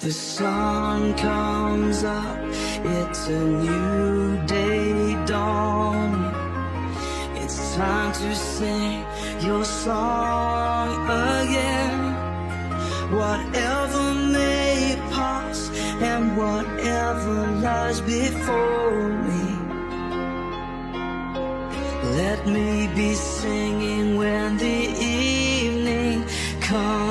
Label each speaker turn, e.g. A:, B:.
A: The sun comes up, it's a new day dawning. It's time to sing your song again. Whatever may pass and whatever lies before me, let me be singing when the evening comes.